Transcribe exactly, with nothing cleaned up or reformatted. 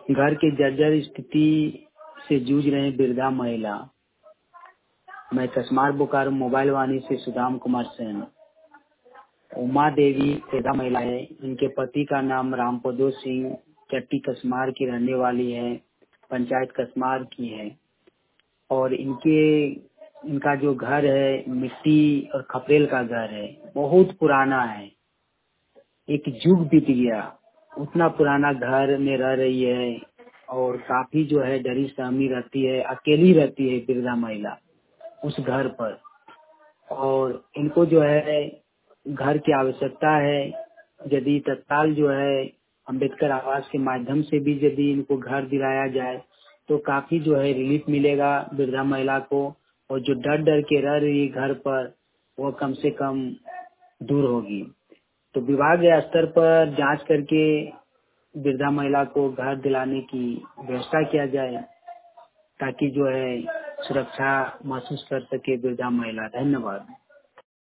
घर के जर्जर स्थिति से जूझ रहे वृद्धा महिला। मैं कसमार बोकारो मोबाइल वाणी से सुदाम कुमार सेन। उमा देवी वृद्धा महिला है। इनके पति का नाम रामपदो सिंह चट्टी कसमार की रहने वाली है, पंचायत कसमार की है। और इनके इनका जो घर है मिट्टी और खपरेल का घर है, बहुत पुराना है, एक युग बीत गया, उतना पुराना घर में रह रही है। और काफी जो है डरी सहमी रहती है, अकेली रहती है वृद्धा महिला उस घर पर। और इनको जो है घर की आवश्यकता है। यदि तत्काल जो है अम्बेडकर आवास के माध्यम से भी यदि इनको घर दिलाया जाए तो काफी जो है रिलीफ मिलेगा वृद्धा महिला को। और जो डर डर के रह रही है घर पर, वो कम से कम दूर होगी। तो विभाग स्तर पर जांच करके वृद्धा महिला को घर दिलाने की व्यवस्था किया जाए, ताकि जो है सुरक्षा महसूस कर सके वृद्धा महिला। धन्यवाद।